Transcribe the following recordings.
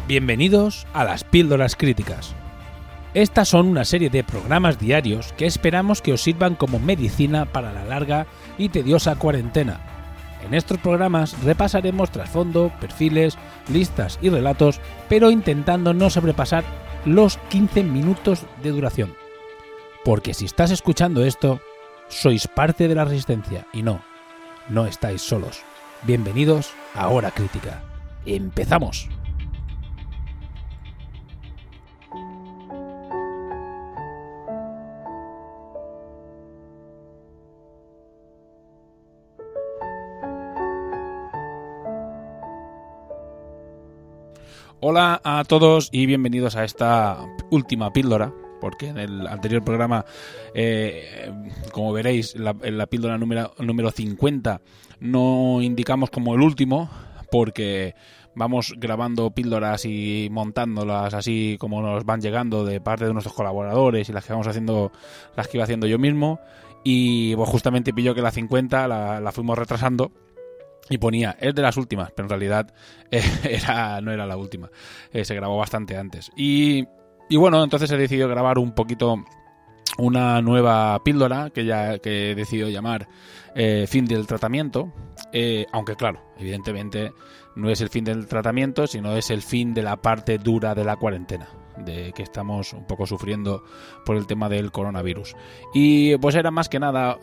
Bienvenidos a las Píldoras Críticas. Estas son una serie de programas diarios que esperamos que os sirvan como medicina para la larga y tediosa cuarentena. En estos programas repasaremos trasfondo, perfiles, listas y relatos, pero intentando no sobrepasar los 15 minutos de duración. Porque si estás escuchando esto, sois parte de la resistencia y no estáis solos. Bienvenidos a Hora Crítica. ¡Empezamos! Hola a todos y bienvenidos a esta última píldora, porque en el anterior programa, como veréis, en la píldora número 50 no indicamos como el último, porque vamos grabando píldoras y montándolas así como nos van llegando de parte de nuestros colaboradores y las que vamos haciendo, las que iba haciendo yo mismo, y pues justamente pilló que la 50 la fuimos retrasando. Y ponía, es de las últimas, pero en realidad no era la última. Se grabó bastante antes. Y bueno, entonces he decidido grabar un poquito una nueva píldora que he decidido llamar Fin del Tratamiento. Aunque claro, evidentemente no es el fin del tratamiento, sino es el fin de la parte dura de la cuarentena, de que estamos un poco sufriendo por el tema del coronavirus. Y pues era más que nada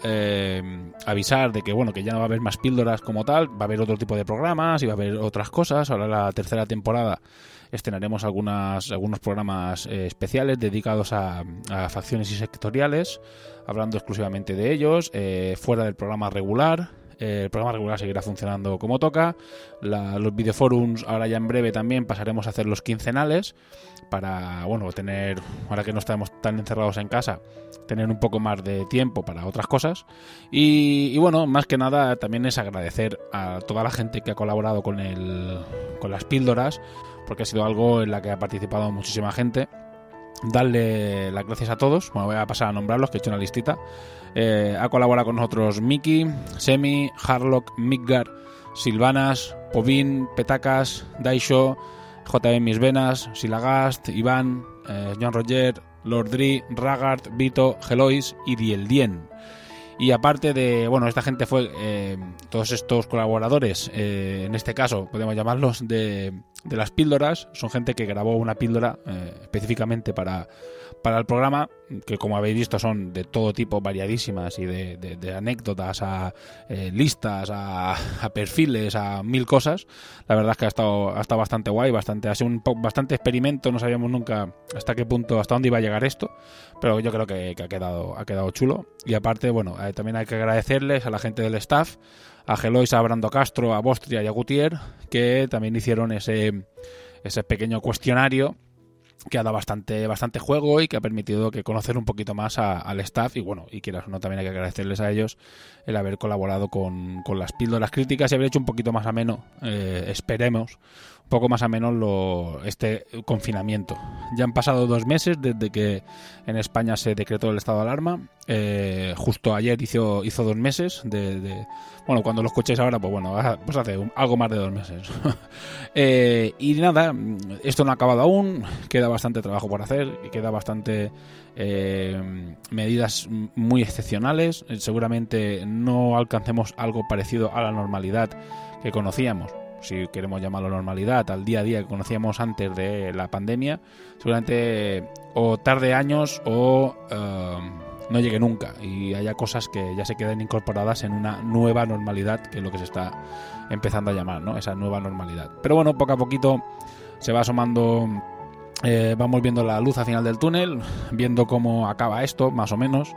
avisar de que bueno, que ya no va a haber más píldoras como tal, va a haber otro tipo de programas y va a haber otras cosas. Ahora la tercera temporada estrenaremos algunos programas especiales dedicados a facciones y sectoriales, hablando exclusivamente de ellos, fuera del programa regular. El programa regular seguirá funcionando como toca. Los videoforums ahora ya en breve también pasaremos a hacer los quincenales para, bueno, tener, ahora que no estamos tan encerrados en casa, tener un poco más de tiempo para otras cosas. Y bueno, más que nada también es agradecer a toda la gente que ha colaborado con las píldoras, porque ha sido algo en la que ha participado muchísima gente. Darle las gracias a todos. Bueno, voy a pasar a nombrarlos, que he hecho una listita. Ha colaborado con nosotros Miki, Semi, Harlock, Midgar, Silvanas, Povin, Petacas, Daisho, JB Mis Venas, Silagast, Iván, John Roger, Lordri, Ragard, Vito, Gelois y Dieldien. Y aparte de, bueno, esta gente fue, todos estos colaboradores, en este caso podemos llamarlos de las píldoras, son gente que grabó una píldora específicamente para el programa, que como habéis visto son de todo tipo, variadísimas, y de anécdotas a listas, a perfiles, a mil cosas. La verdad es que ha estado bastante guay, ha sido bastante experimento, no sabíamos nunca hasta qué punto, hasta dónde iba a llegar esto, pero yo creo que ha quedado chulo. Y aparte, bueno, también hay que agradecerles a la gente del staff, a Gelois, a Brando Castro, a Bostria y a Gutier, que también hicieron ese pequeño cuestionario que ha dado bastante juego y que ha permitido que conocer un poquito más al staff. Y bueno, y quieras o no, también hay que agradecerles a ellos el haber colaborado con las píldoras críticas y haber hecho un poquito más ameno, esperemos, un poco más ameno este confinamiento. Ya han pasado 2 meses desde que en España se decretó el estado de alarma. Justo ayer hizo 2 meses bueno, cuando lo escuchéis ahora, pues bueno, pues hace algo más de 2 meses. Y nada, esto no ha acabado aún, queda bastante trabajo por hacer y queda bastante medidas muy excepcionales. Seguramente no alcancemos algo parecido a la normalidad que conocíamos, si queremos llamarlo normalidad, al día a día que conocíamos antes de la pandemia. Seguramente o tarde años o no llegue nunca y haya cosas que ya se queden incorporadas en una nueva normalidad, que es lo que se está empezando a llamar, ¿no? Esa nueva normalidad. Pero bueno, poco a poquito se va asomando, vamos viendo la luz al final del túnel, viendo cómo acaba esto, más o menos.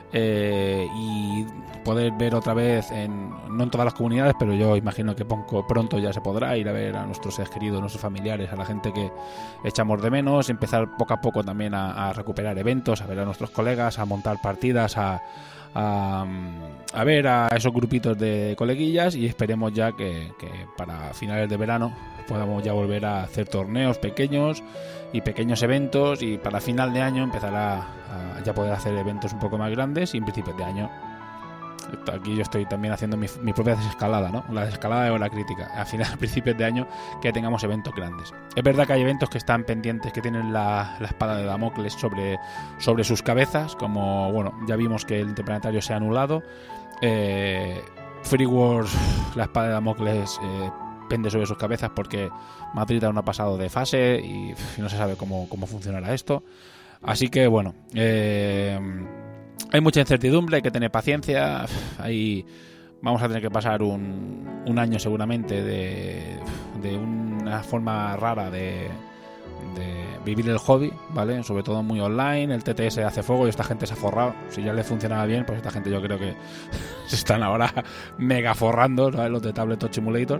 Y poder ver otra vez, no en todas las comunidades, pero yo imagino que pronto ya se podrá ir a ver a nuestros seres queridos, nuestros familiares, a la gente que echamos de menos, empezar poco a poco también a recuperar eventos, a ver a nuestros colegas, a montar partidas, a ver a esos grupitos de coleguillas, y esperemos ya que para finales de verano podamos ya volver a hacer torneos pequeños y pequeños eventos, y para final de año empezar a ya poder hacer eventos un poco más grandes, y en principios de año aquí yo estoy también haciendo mi propia desescalada, ¿no? La desescalada o la crítica. Al final, a principios de año, que tengamos eventos grandes. Es verdad que hay eventos que están pendientes, que tienen la espada de Damocles sobre sus cabezas, como, bueno, ya vimos que el Interplanetario se ha anulado. Free Wars, la espada de Damocles pende sobre sus cabezas porque Madrid aún no ha pasado de fase y no se sabe cómo funcionará esto. Así que, bueno, hay mucha incertidumbre, hay que tener paciencia. Vamos a tener que pasar un año seguramente de una forma rara de vivir el hobby, ¿vale? Sobre todo muy online. El TTS hace fuego y esta gente se ha forrado. Si ya le funcionaba bien, pues esta gente yo creo que se están ahora mega forrando, ¿sabes? Los de Tabletop Simulator,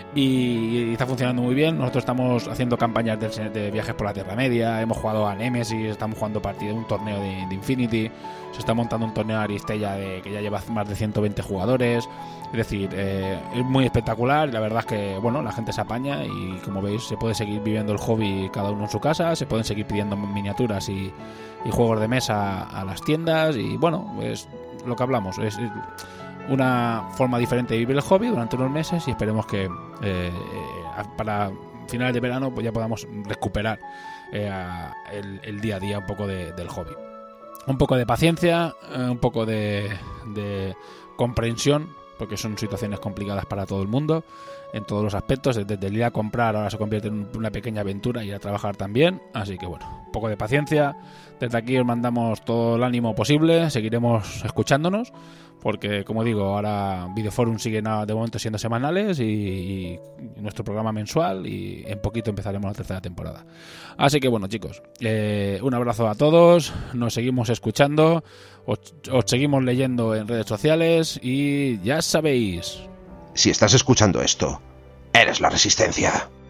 y está funcionando muy bien. Nosotros estamos haciendo campañas de viajes por la Tierra Media, hemos jugado a Nemesis, estamos jugando un torneo de Infinity, se está montando un torneo de Aristella que ya lleva más de 120 jugadores. Es decir, es muy espectacular y la verdad es que, bueno, la gente se apaña y, como veis, se puede seguir viviendo el hobby cada uno en su casa, se pueden seguir pidiendo miniaturas y juegos de mesa a las tiendas y, bueno, es lo que hablamos, es una forma diferente de vivir el hobby durante unos meses y esperemos que para finales de verano pues ya podamos recuperar el día a día un poco del hobby. Un poco de paciencia, un poco de comprensión, porque son situaciones complicadas para todo el mundo en todos los aspectos. Desde el ir a comprar ahora se convierte en una pequeña aventura, ir a trabajar también. Así que, bueno, un poco de paciencia. Desde aquí os mandamos todo el ánimo posible, seguiremos escuchándonos, porque, como digo, ahora Videoforum sigue de momento siendo semanales y nuestro programa mensual, y en poquito empezaremos la tercera temporada. Así que, bueno, chicos, un abrazo a todos, nos seguimos escuchando, os seguimos leyendo en redes sociales y ya sabéis... Si estás escuchando esto, eres la Resistencia.